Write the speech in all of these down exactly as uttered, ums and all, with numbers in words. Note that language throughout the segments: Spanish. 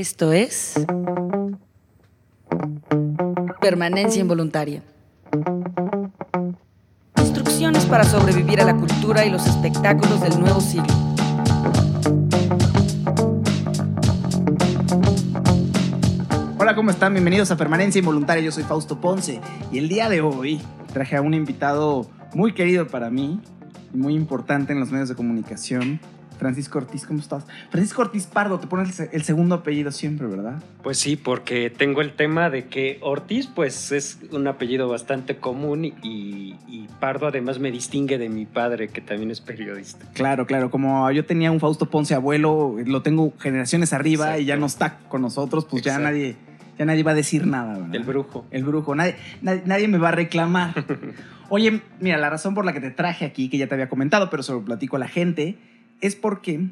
Esto es Permanencia Involuntaria. Instrucciones para sobrevivir a la cultura y los espectáculos del nuevo siglo. Hola, ¿cómo están? Bienvenidos a Permanencia Involuntaria. Yo soy Fausto Ponce y el día de hoy traje a un invitado muy querido para mí y muy importante en los medios de comunicación. Francisco Ortiz, ¿cómo estás? Francisco Ortiz Pardo, te pones el segundo apellido siempre, ¿verdad? Pues sí, porque tengo el tema de que Ortiz pues es un apellido bastante común y, y Pardo además me distingue de mi padre, que también es periodista. Claro, claro, como yo tenía un Fausto Ponce abuelo, lo tengo generaciones arriba. Exacto. Y ya no está con nosotros, pues Exacto. ya nadie, ya nadie va a decir nada, ¿verdad? El brujo. El brujo, nadie, nadie, nadie me va a reclamar. Oye, mira, la razón por la que te traje aquí, que ya te había comentado, pero se lo platico a la gente, es porque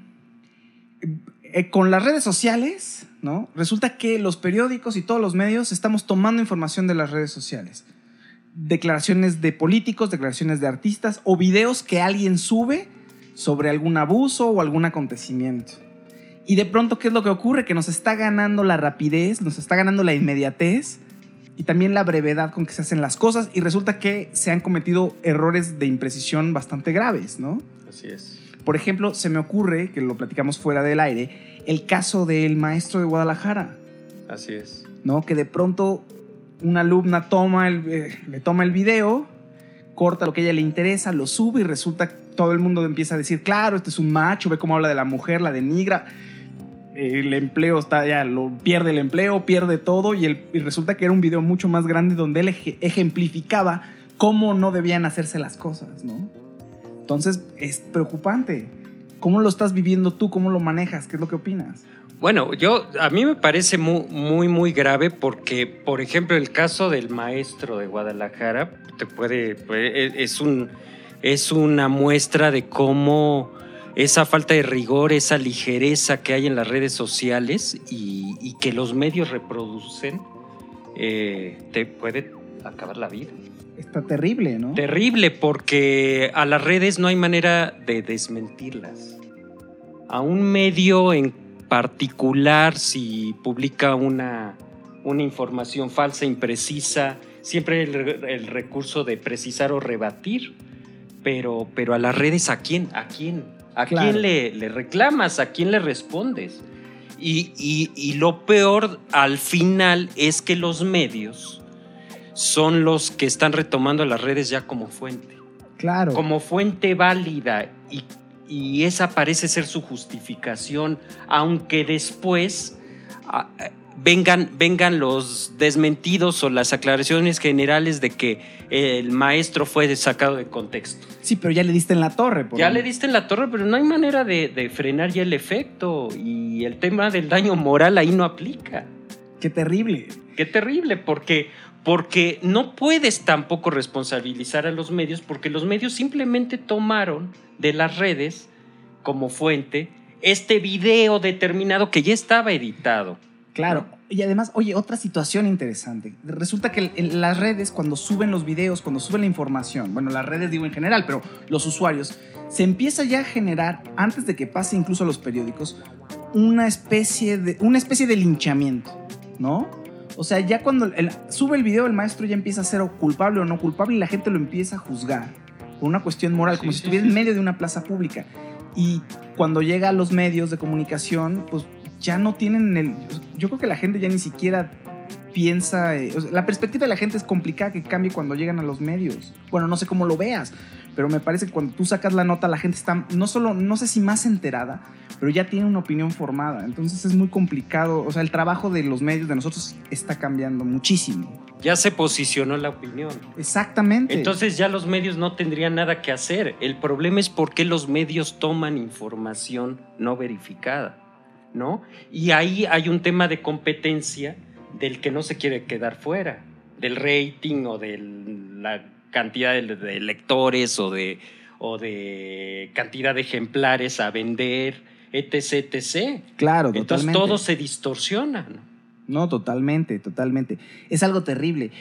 eh, con las redes sociales, ¿no? Resulta que los periódicos y todos los medios estamos tomando información de las redes sociales. Declaraciones de políticos, declaraciones de artistas o videos que alguien sube sobre algún abuso o algún acontecimiento. Y de pronto, ¿qué es lo que ocurre? Que nos está ganando la rapidez, nos está ganando la inmediatez y también la brevedad con que se hacen las cosas, y resulta que se han cometido errores de imprecisión bastante graves, ¿no? Así es. Por ejemplo, se me ocurre, que lo platicamos fuera del aire, el caso del maestro de Guadalajara. Así es. ¿No? Que de pronto una alumna toma el, eh, le toma el video, corta lo que a ella le interesa, lo sube y resulta que todo el mundo empieza a decir, claro, este es un macho, ve cómo habla de la mujer, la denigra, el empleo está ya, lo, pierde el empleo, pierde todo, y, el, y resulta que era un video mucho más grande donde él ej- ejemplificaba cómo no debían hacerse las cosas, ¿no? Entonces, es preocupante. ¿Cómo lo estás viviendo tú? ¿Cómo lo manejas? ¿Qué es lo que opinas? Bueno, yo a mí me parece muy, muy, muy grave porque, por ejemplo, el caso del maestro de Guadalajara te puede, puede es, un, es una muestra de cómo esa falta de rigor, esa ligereza que hay en las redes sociales y, y que los medios reproducen, eh, te puede acabar la vida. Está terrible, ¿no? Terrible, porque a las redes no hay manera de desmentirlas. A un medio en particular, si publica una, una información falsa, imprecisa, siempre hay el, el recurso de precisar o rebatir. Pero, pero a las redes, ¿a quién? ¿A quién? ¿A claro. quién le, le reclamas? ¿A quién le respondes? Y, y, y lo peor, al final, es que los medios son los que están retomando las redes ya como fuente. Claro. Como fuente válida. Y, y esa parece ser su justificación, aunque después a, vengan, vengan los desmentidos o las aclaraciones generales de que el maestro fue sacado de contexto. Sí, pero ya le diste en la torre. Por ya mí. le diste en la torre, pero no hay manera de, de frenar ya el efecto. Y el tema del daño moral ahí no aplica. Qué terrible. Qué terrible, porque... Porque no puedes tampoco responsabilizar a los medios, porque los medios simplemente tomaron de las redes como fuente este video determinado que ya estaba editado. Claro, ¿no? Y además, oye, otra situación interesante. Resulta que en las redes, cuando suben los videos, cuando suben la información, bueno, las redes digo en general, pero los usuarios, se empieza ya a generar, antes de que pase incluso a los periódicos, una especie de, una especie de linchamiento, ¿no? O sea, ya cuando el, sube el video, el maestro ya empieza a ser culpable o no culpable y la gente lo empieza a juzgar por una cuestión moral, sí, como sí, si estuviera sí, en medio de una plaza pública. Y cuando llega a los medios de comunicación, pues ya no tienen el... Yo creo que la gente ya ni siquiera piensa... Eh, o sea, la perspectiva de la gente es complicada que cambie cuando llegan a los medios. Bueno, no sé cómo lo veas, pero me parece que cuando tú sacas la nota, la gente está no solo, no sé si más enterada, pero ya tiene una opinión formada. Entonces es muy complicado. O sea, el trabajo de los medios, de nosotros, está cambiando muchísimo. Ya se posicionó la opinión. Exactamente. Entonces ya los medios no tendrían nada que hacer. El problema es por qué los medios toman información no verificada, ¿no? Y ahí hay un tema de competencia del que no se quiere quedar fuera, del rating o de la cantidad de, de lectores o de, o de cantidad de ejemplares a vender, etc, etcétera. Claro, entonces totalmente. todo se distorsiona, ¿no? No, totalmente, totalmente. Es algo terrible.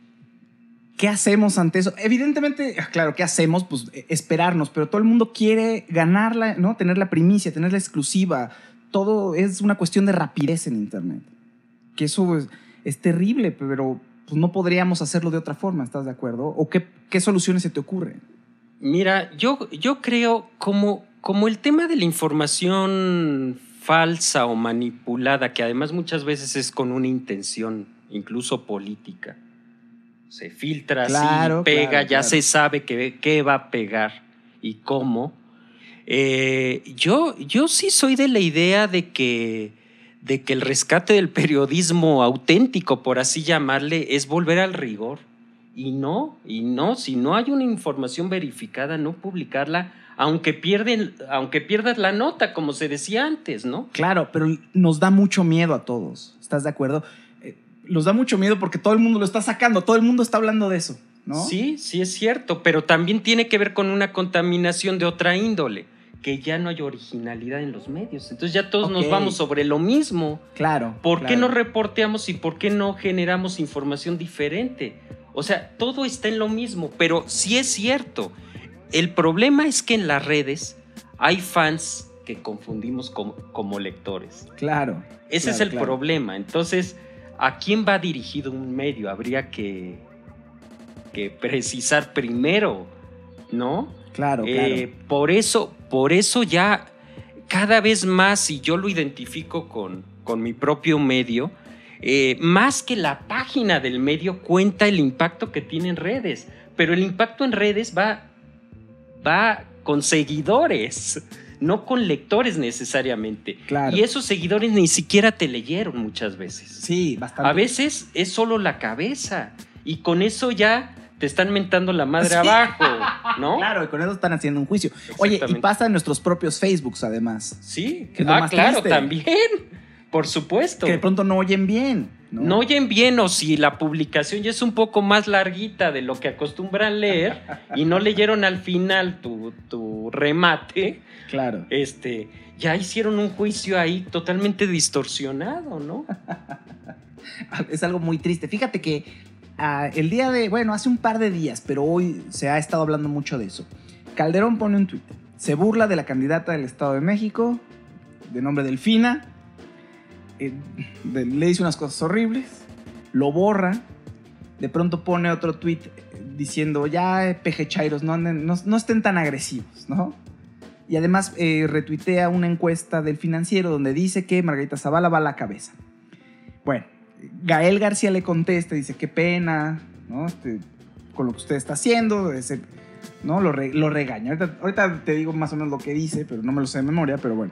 ¿Qué hacemos ante eso? Evidentemente, claro, ¿qué hacemos? Pues esperarnos, pero todo el mundo quiere ganarla, ¿no? Tener la primicia, tener la exclusiva, todo es una cuestión de rapidez en Internet. Que eso es, es terrible, pero pues, no podríamos hacerlo de otra forma, ¿estás de acuerdo? ¿O qué, qué soluciones se te ocurren? Mira, yo, yo creo como, como el tema de la información falsa o manipulada, que además muchas veces es con una intención, incluso política. Se filtra claro, así, pega, claro, ya claro. se sabe qué, qué va a pegar y cómo. Eh, yo, yo sí soy de la idea de que, de que el rescate del periodismo auténtico, por así llamarle, es volver al rigor. Y no, y no, si no hay una información verificada, no publicarla, aunque, pierden, aunque pierdas la nota, como se decía antes, ¿no? Claro, pero nos da mucho miedo a todos, ¿estás de acuerdo? Eh, nos da mucho miedo porque todo el mundo lo está sacando, todo el mundo está hablando de eso, ¿no? Sí, sí es cierto, pero también tiene que ver con una contaminación de otra índole, que ya no hay originalidad en los medios. Entonces ya todos okay. nos vamos sobre lo mismo. Claro. ¿Por claro. qué no reporteamos y por qué no generamos información diferente? O sea, todo está en lo mismo, pero sí es cierto. El problema es que en las redes hay fans que confundimos como, como lectores. Claro. Ese claro, es el claro. problema. Entonces, ¿a quién va dirigido un medio? Habría que, que precisar primero, ¿no? Claro, eh, claro. Por eso, por eso ya cada vez más, y yo lo identifico con, con mi propio medio, eh, más que la página del medio cuenta el impacto que tiene en redes. Pero el impacto en redes va... va con seguidores, no con lectores necesariamente. Claro. Y esos seguidores ni siquiera te leyeron muchas veces. Sí, bastante. A veces es solo la cabeza y con eso ya te están mentando la madre sí. abajo, ¿no? Claro, y con eso están haciendo un juicio. Oye, y pasa en nuestros propios Facebooks además. Sí, que es lo ah, más claro, triste. también, por supuesto. Que de pronto no oyen bien. ¿no? No oyen bien, o si la publicación ya es un poco más larguita de lo que acostumbran leer y no leyeron al final tu, tu remate, claro. este, ya hicieron un juicio ahí totalmente distorsionado, ¿no? Es algo muy triste. Fíjate que uh, el día de, bueno, hace un par de días, pero hoy se ha estado hablando mucho de eso. Calderón pone un tuit, se burla de la candidata del Estado de México, de nombre Delfina, Eh, de, le dice unas cosas horribles, lo borra, de pronto pone otro tweet diciendo ya pejechairos, no, anden, no, no estén tan agresivos, ¿no? Y además eh, retuitea una encuesta del Financiero donde dice que Margarita Zavala va a la cabeza. Bueno, Gael García le contesta, dice qué pena, ¿no? Este, con lo que usted está haciendo, ese, ¿no? Lo, re, lo regaña. Ahorita, ahorita te digo más o menos lo que dice, pero no me lo sé de memoria, pero bueno.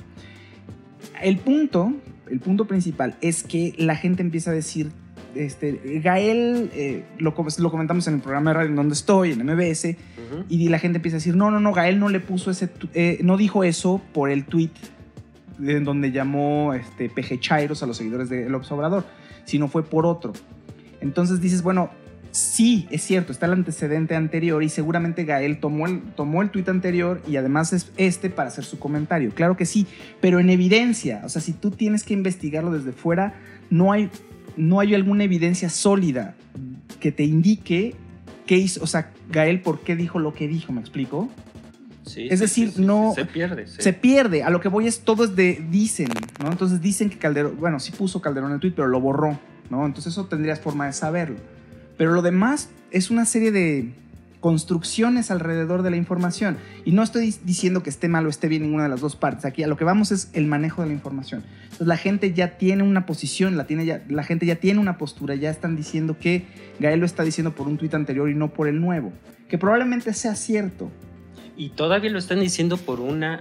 El punto, el punto principal es que la gente empieza a decir, este, Gael, eh, lo, lo comentamos en el programa de radio en donde estoy, en M B S, uh-huh. y la gente empieza a decir, no, no, no, Gael no le puso ese, eh, no dijo eso por el tweet en donde llamó este, pejechairos a los seguidores de López Obrador, sino fue por otro. Entonces dices, bueno, sí, es cierto, está el antecedente anterior y seguramente Gael tomó el, tomó el tuit anterior y además es este para hacer su comentario. Claro que sí, pero en evidencia, o sea, si tú tienes que investigarlo desde fuera, no hay, no hay alguna evidencia sólida que te indique qué hizo, o sea, Gael por qué dijo lo que dijo, ¿me explico? Sí, es sí, decir, sí, sí, no... Se pierde. Sí. Se pierde. A lo que voy es, todo es de dicen, ¿no? Entonces dicen que Calderón, bueno, sí puso Calderón el tuit, pero lo borró, ¿no? Entonces eso tendrías forma de saberlo. Pero lo demás es una serie de construcciones alrededor de la información. Y no estoy diciendo que esté mal o esté bien ninguna de las dos partes. Aquí a lo que vamos es el manejo de la información. Entonces la gente ya tiene una posición, la, tiene ya, la gente ya tiene una postura, ya están diciendo que Gael lo está diciendo por un tuit anterior y no por el nuevo. Que probablemente sea cierto. Y todavía lo están diciendo por una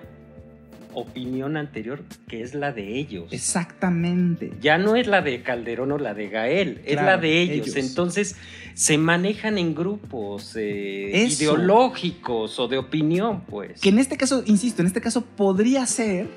opinión anterior que es la de ellos. Exactamente. Ya no es la de Calderón o la de Gael, es claro, la de ellos. ellos. Entonces se manejan en grupos eh, ideológicos o de opinión, pues. Que en este caso, insisto, en este caso podría ser,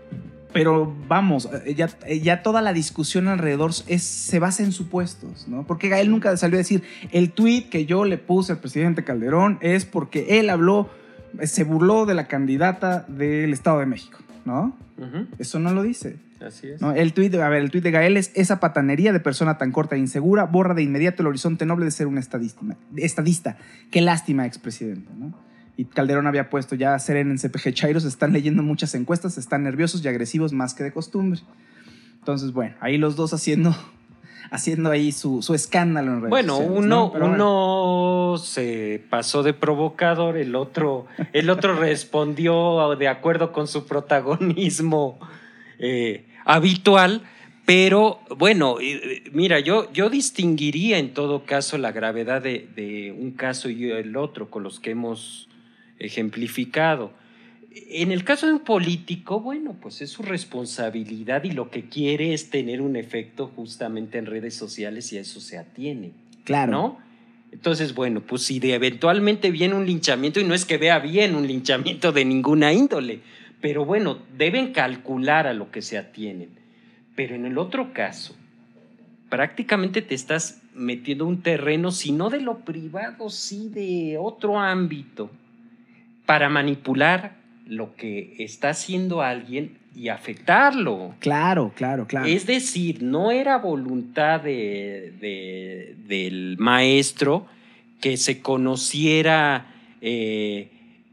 pero vamos, ya, ya toda la discusión alrededor es, se basa en supuestos, ¿no? Porque Gael nunca salió a decir, el tuit que yo le puse al presidente Calderón es porque él habló, se burló de la candidata del Estado de México, ¿no? Uh-huh. Eso no lo dice. Así es. ¿No? El tuit, a ver, el tuit de Gael es esa patanería de persona tan corta e insegura borra de inmediato el horizonte noble de ser un estadista. estadista. Qué lástima, expresidente, ¿no? Y Calderón había puesto ya serénense pejechairos, están leyendo muchas encuestas, están nerviosos y agresivos más que de costumbre. Entonces, bueno, ahí los dos haciendo, haciendo ahí su, su escándalo en redes bueno, sociales. Uno, ¿no? Pero uno bueno. se pasó de provocador, el otro, el otro respondió de acuerdo con su protagonismo eh, habitual. Pero bueno, mira, yo, yo distinguiría en todo caso la gravedad de, de un caso y el otro con los que hemos ejemplificado. En el caso de un político, bueno, pues es su responsabilidad y lo que quiere es tener un efecto justamente en redes sociales y a eso se atiene. Claro. ¿No? Entonces, bueno, pues si de eventualmente viene un linchamiento, y no es que vea bien un linchamiento de ninguna índole, pero bueno, deben calcular a lo que se atienen. Pero en el otro caso, prácticamente te estás metiendo un terreno, si no de lo privado, sí de otro ámbito, para manipular lo que está haciendo alguien y afectarlo. Claro, claro, claro. Es decir, no era voluntad de, de, del maestro que se conociera eh,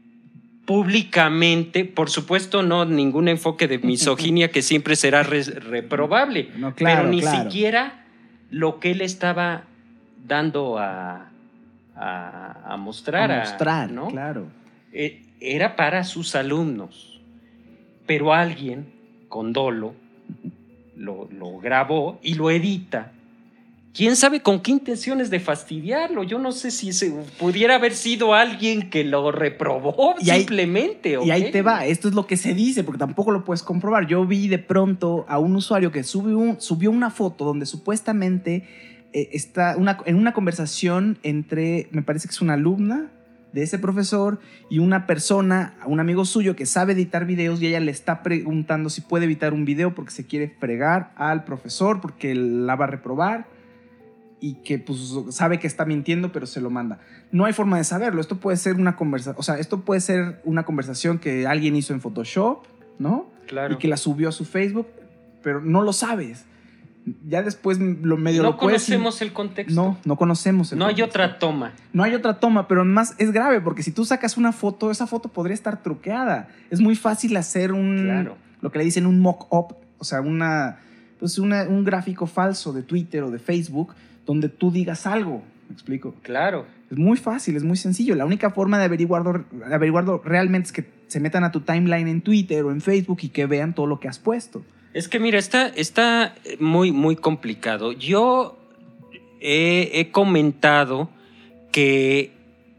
públicamente, por supuesto, no ningún enfoque de misoginia que siempre será re, reprobable, no, claro, pero ni claro. siquiera lo que él estaba dando a, a, a mostrar. A mostrar, a, ¿no? claro. Eh, era para sus alumnos, pero alguien con dolo lo, lo grabó y lo edita. ¿Quién sabe con qué intenciones de fastidiarlo? Yo no sé si se, pudiera haber sido alguien que lo reprobó y ahí, simplemente. ¿O y ahí qué? te va, esto es lo que se dice, porque tampoco lo puedes comprobar. Yo vi de pronto a un usuario que subió, un, subió una foto donde supuestamente eh, está una, en una conversación entre, me parece que es una alumna de ese profesor y una persona, un amigo suyo que sabe editar videos, y ella le está preguntando si puede editar un video porque se quiere fregar al profesor porque la va a reprobar. Y que pues sabe que está mintiendo, pero se lo manda. No hay forma de saberlo. Esto puede ser una conversación, o sea, esto puede ser una conversación que alguien hizo en Photoshop, ¿no? Claro. Y que la subió a su Facebook, pero no lo sabes. Ya después lo medio no lo puedes... conocemos el contexto. No, no conocemos el No contexto. hay otra toma. No hay otra toma, pero más es grave porque si tú sacas una foto, esa foto podría estar truqueada. Es muy fácil hacer un... Claro. Lo que le dicen un mock-up, o sea, una, pues una, un gráfico falso de Twitter o de Facebook donde tú digas algo, ¿me explico? Claro. Es muy fácil, es muy sencillo. La única forma de averiguarlo, averiguarlo realmente es que se metan a tu timeline en Twitter o en Facebook y que vean todo lo que has puesto. Es que mira, está, está muy, muy complicado. Yo he, he comentado que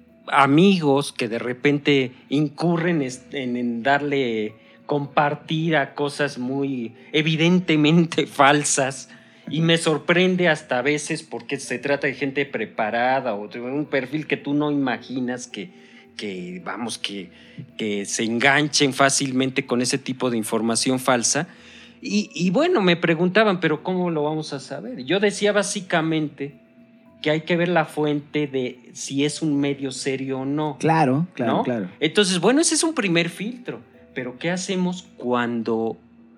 amigos que de repente incurren en, en darle compartir a cosas muy evidentemente falsas, y me sorprende hasta a veces porque se trata de gente preparada o de un perfil que tú no imaginas que, que vamos, que, que se enganchen fácilmente con ese tipo de información falsa. Y, y bueno, me preguntaban, ¿pero cómo lo vamos a saber? Yo decía básicamente que hay que ver la fuente de si es un medio serio o no. Claro, claro, ¿no? claro. Entonces, bueno, ese es un primer filtro. Pero ¿qué hacemos cuando...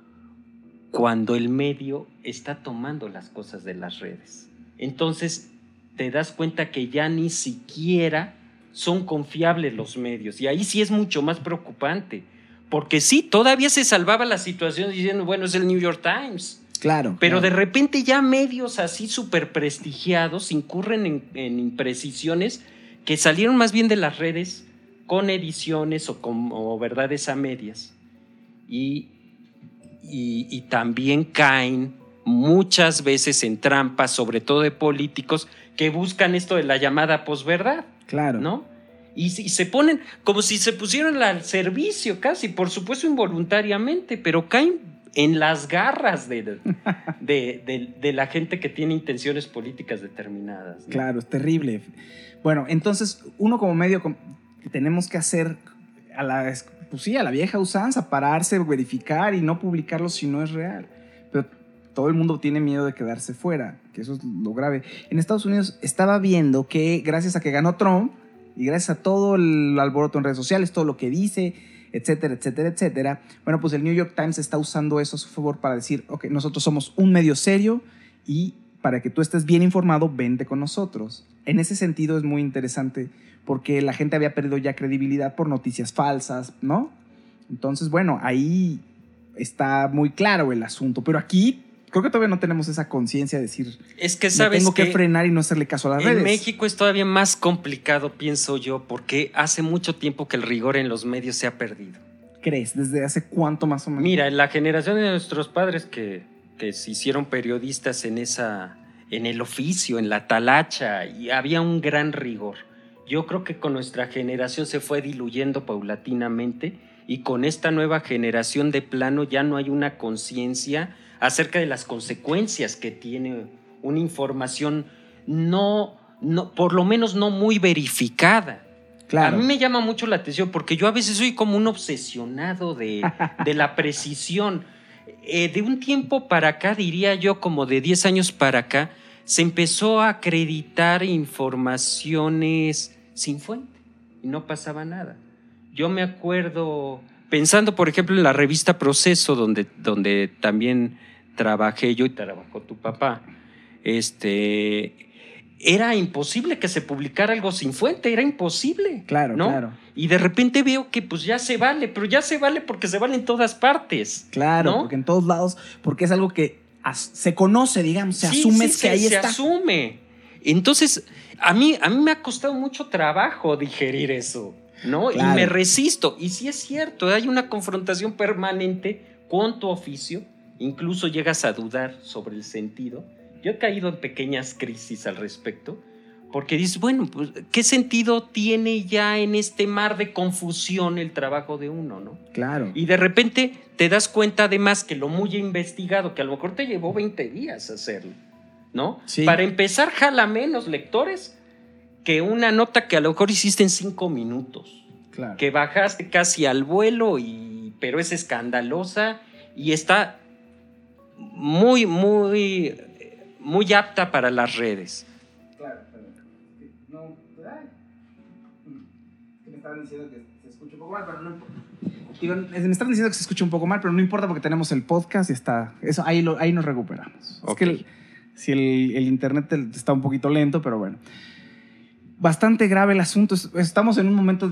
cuando el medio está tomando las cosas de las redes? Entonces te das cuenta que ya ni siquiera son confiables los medios, y ahí sí es mucho más preocupante, porque sí, todavía se salvaba la situación diciendo, bueno, es el New York Times. Claro. Pero claro. de repente ya medios así súper prestigiados incurren en, en imprecisiones que salieron más bien de las redes con ediciones o, con, o verdades a medias. Y Y, y también caen muchas veces en trampas, sobre todo de políticos que buscan esto de la llamada posverdad. Claro. ¿No? Y, y se ponen como si se pusieran al servicio casi, por supuesto involuntariamente, pero caen en las garras de, de, de, de, de la gente que tiene intenciones políticas determinadas, ¿no? Claro, es terrible. Bueno, entonces uno como medio tenemos que hacer a la... pues sí, a la vieja usanza, pararse, verificar y no publicarlo si no es real. Pero todo el mundo tiene miedo de quedarse fuera, que eso es lo grave. En Estados Unidos estaba viendo que gracias a que ganó Trump y gracias a todo el alboroto en redes sociales, todo lo que dice, etcétera, etcétera, etcétera, bueno, pues el New York Times está usando eso a su favor para decir, ok, nosotros somos un medio serio y para que tú estés bien informado, vente con nosotros. En ese sentido es muy interesante porque la gente había perdido ya credibilidad por noticias falsas, ¿no? Entonces, bueno, ahí está muy claro el asunto, pero aquí creo que todavía no tenemos esa conciencia de decir, es que sabes tengo que, que frenar y no hacerle caso a las en redes. En México es todavía más complicado, pienso yo, porque hace mucho tiempo que el rigor en los medios se ha perdido. ¿Crees? ¿Desde hace cuánto más o menos? Mira, en la generación de nuestros padres que, que se hicieron periodistas en esa, en el oficio, en la talacha, y había un gran rigor. Yo creo que con nuestra generación se fue diluyendo paulatinamente, y con esta nueva generación de plano ya no hay una conciencia acerca de las consecuencias que tiene una información no, no, por lo menos no muy verificada. Claro. A mí me llama mucho la atención porque yo a veces soy como un obsesionado de, de la precisión. Eh, de un tiempo para acá, diría yo como de diez años para acá, se empezó a acreditar informaciones sin fuente y no pasaba nada. Yo me acuerdo, pensando por ejemplo en la revista Proceso, donde, donde también trabajé yo y trabajó tu papá, este, era imposible que se publicara algo sin fuente, era imposible. Claro, ¿no? claro. Y de repente veo que pues ya se vale, pero ya se vale porque se vale en todas partes. Claro, ¿no? porque en todos lados, porque es algo que as- se conoce, digamos, se sí, asume sí, que se, ahí se está. Se asume. Entonces, a mí, a mí me ha costado mucho trabajo digerir eso, ¿no? Claro. Y me resisto. Y sí es cierto, hay una confrontación permanente con tu oficio, incluso llegas a dudar sobre el sentido. Yo he caído en pequeñas crisis al respecto, porque dices, bueno, pues, ¿qué sentido tiene ya en este mar de confusión el trabajo de uno, no? Claro. Y de repente te das cuenta además que lo muy investigado, que a lo mejor te llevó veinte días hacerlo, ¿no? Sí. Para empezar, jala menos lectores que una nota que a lo mejor hiciste en cinco minutos. Claro. Que bajaste casi al vuelo, y, pero es escandalosa y está muy, muy, muy apta para las redes. Claro, pero no, ay, me estaban diciendo que se escucha un poco mal, pero no importa. Digo, me estaban diciendo que se escucha un poco mal, pero no importa porque tenemos el podcast y está, eso ahí, lo, ahí nos recuperamos. Okay. Es que el, si el, el internet está un poquito lento, pero bueno. Bastante grave el asunto. Estamos en un momento,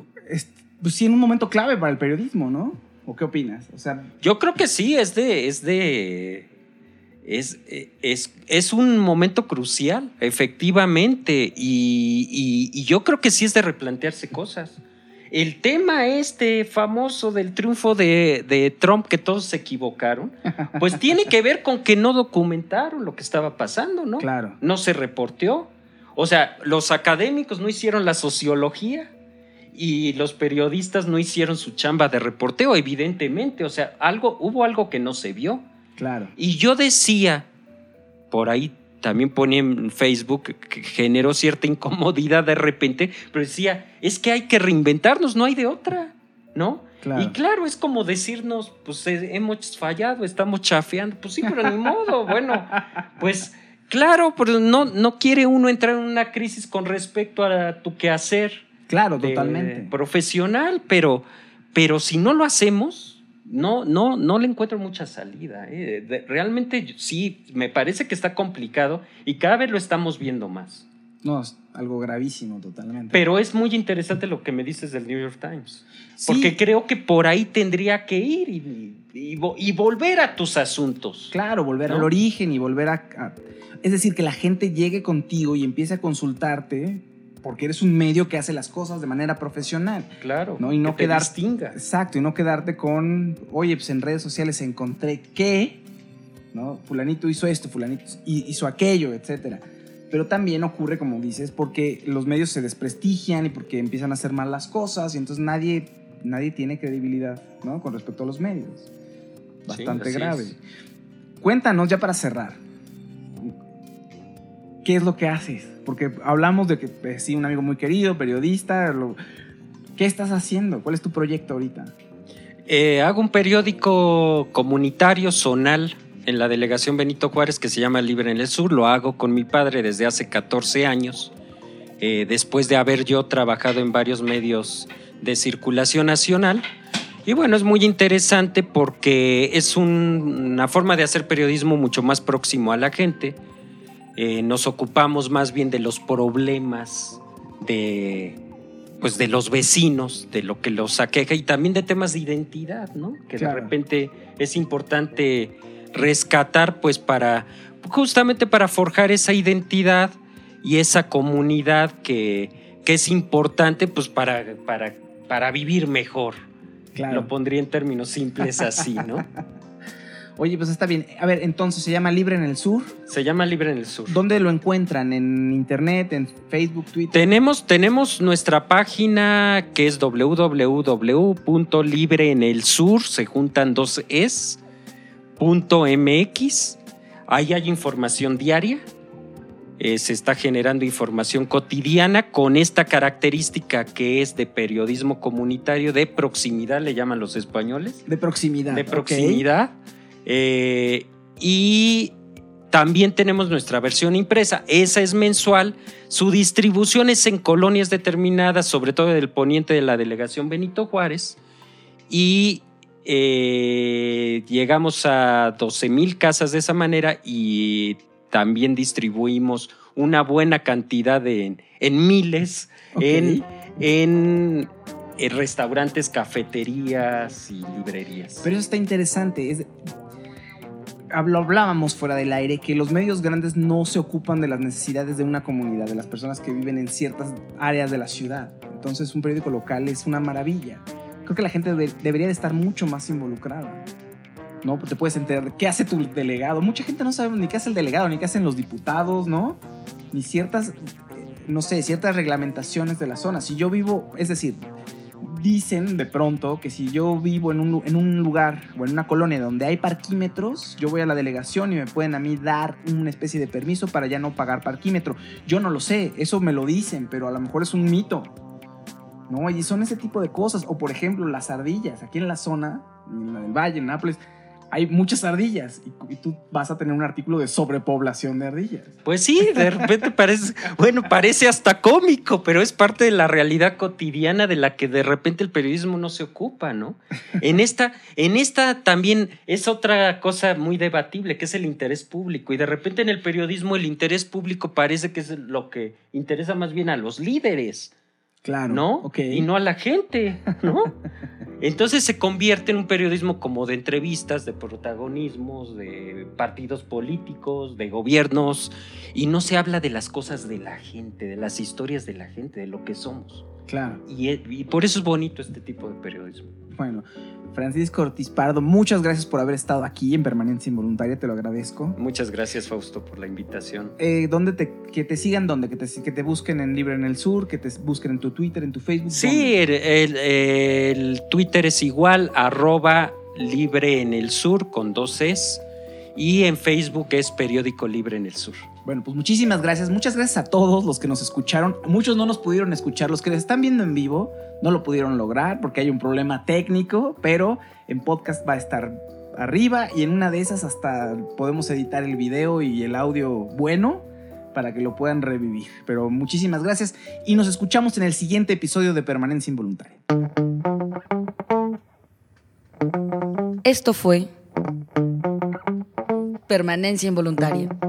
pues sí, en un momento clave para el periodismo, ¿no? ¿O qué opinas? O sea, yo creo que sí, es de, es de, es, es, es un momento crucial, efectivamente, y, y, y yo creo que sí es de replantearse cosas. El tema este famoso del triunfo de, de Trump, que todos se equivocaron, pues tiene que ver con que no documentaron lo que estaba pasando, ¿no? Claro. No se reporteó. O sea, los académicos no hicieron la sociología y los periodistas no hicieron su chamba de reporteo, evidentemente. O sea, algo, hubo algo que no se vio. Claro. Y yo decía, por ahí también ponía en Facebook, que generó cierta incomodidad de repente, pero decía, es que hay que reinventarnos, no hay de otra, ¿no? Claro. Y claro, es como decirnos, pues eh, hemos fallado, estamos chafeando, pues sí, pero ni modo, bueno, pues claro, pero no, no quiere uno entrar en una crisis con respecto a tu quehacer. Claro, de, totalmente. Profesional, pero, pero si no lo hacemos, no, no, no le encuentro mucha salida. ¿eh? De, realmente sí, me parece que está complicado y cada vez lo estamos viendo más. No, es algo gravísimo totalmente. Pero es muy interesante lo que me dices del New York Times. Sí. Porque creo que por ahí tendría que ir y, y, y volver a tus asuntos. Claro, volver, ¿no?, al origen y volver a, a... Es decir, que la gente llegue contigo y empiece a consultarte porque eres un medio que hace las cosas de manera profesional. Claro, ¿no? Y no que te quedar, distinga. Exacto, y no quedarte con, oye, pues en redes sociales encontré que, ¿no? Fulanito hizo esto, fulanito hizo aquello, etcétera. Pero también ocurre, como dices, porque los medios se desprestigian y porque empiezan a hacer mal las cosas y entonces nadie, nadie tiene credibilidad, ¿no?, con respecto a los medios. Bastante sí, grave. Es. Cuéntanos, ya para cerrar, ¿qué es lo que haces? Porque hablamos de que, pues, sí, un amigo muy querido, periodista. Lo, ¿qué estás haciendo? ¿Cuál es tu proyecto ahorita? Eh, hago un periódico comunitario zonal en la delegación Benito Juárez que se llama Libre en el Sur. Lo hago con mi padre desde hace catorce años, eh, después de haber yo trabajado en varios medios de circulación nacional. Y bueno, es muy interesante porque es un, una forma de hacer periodismo mucho más próximo a la gente. Eh, nos ocupamos más bien de los problemas de, pues de los vecinos, de lo que los aqueja y también de temas de identidad, ¿no? Que claro. De repente es importante rescatar, pues para, justamente para forjar esa identidad y esa comunidad que, que es importante, pues para, para, para vivir mejor. Claro. Lo pondría en términos simples así, ¿no? Oye, pues está bien. A ver, entonces, ¿se llama Libre en el Sur? Se llama Libre en el Sur. ¿Dónde lo encuentran? ¿En internet? ¿En Facebook, Twitter? Tenemos, tenemos nuestra página que es doble u doble u doble u punto libre en el sur, se juntan dos es, punto M X. Ahí hay información diaria. Eh, se está generando información cotidiana con esta característica que es de periodismo comunitario, de proximidad, le llaman los españoles. De proximidad. De proximidad. Okay. Eh, y también tenemos nuestra versión impresa, esa es mensual, su distribución es en colonias determinadas, sobre todo del poniente de la delegación Benito Juárez, y eh, llegamos a doce mil casas de esa manera y también distribuimos una buena cantidad de, en, en miles, okay. en, en, en restaurantes, cafeterías y librerías. Pero eso está interesante, es... Lo hablábamos fuera del aire, que los medios grandes no se ocupan de las necesidades de una comunidad, de las personas que viven en ciertas áreas de la ciudad. Entonces un periódico local es una maravilla. Creo que la gente debe, debería de estar mucho más involucrada, ¿no? Porque te puedes enterar de qué hace tu delegado. Mucha gente no sabe ni qué hace el delegado, ni qué hacen los diputados, ¿no? Ni ciertas, no sé, ciertas reglamentaciones de la zona. Si yo vivo, es decir... Dicen de pronto que si yo vivo en un, en un lugar o en una colonia donde hay parquímetros, yo voy a la delegación y me pueden a mí dar una especie de permiso para ya no pagar parquímetro. Yo no lo sé, eso me lo dicen, pero a lo mejor es un mito, ¿no? Y son ese tipo de cosas. O por ejemplo, las ardillas. Aquí en la zona, en la del Valle, en Nápoles, hay muchas ardillas y, y tú vas a tener un artículo de sobrepoblación de ardillas. Pues sí, de repente parece, bueno, parece hasta cómico, pero es parte de la realidad cotidiana de la que de repente el periodismo no se ocupa, ¿no? En esta, en esta también es otra cosa muy debatible, que es el interés público, y de repente en el periodismo el interés público parece que es lo que interesa más bien a los líderes. Claro. ¿No? Okay. Y no a la gente, ¿no? Entonces se convierte en un periodismo como de entrevistas, de protagonismos, de partidos políticos, de gobiernos, y no se habla de las cosas de la gente, de las historias de la gente, de lo que somos. Claro. Y, y por eso es bonito este tipo de periodismo. Bueno, Francisco Ortiz Pardo, muchas gracias por haber estado aquí en Permanencia Involuntaria, te lo agradezco. Muchas gracias, Fausto, por la invitación. Eh, ¿dónde te, que te sigan? ¿Dónde? Que te, que te busquen en Libre en el Sur, que te busquen en tu Twitter, en tu Facebook. Sí, el, el, el Twitter es igual, arroba Libre en el Sur, con dos es, y en Facebook es Periódico Libre en el Sur. Bueno, pues muchísimas gracias. Muchas gracias a todos los que nos escucharon. Muchos no nos pudieron escuchar. Los que nos están viendo en vivo no lo pudieron lograr porque hay un problema técnico, pero en podcast va a estar arriba y en una de esas hasta podemos editar el video y el audio bueno para que lo puedan revivir. Pero muchísimas gracias y nos escuchamos en el siguiente episodio de Permanencia Involuntaria. Esto fue Permanencia Involuntaria.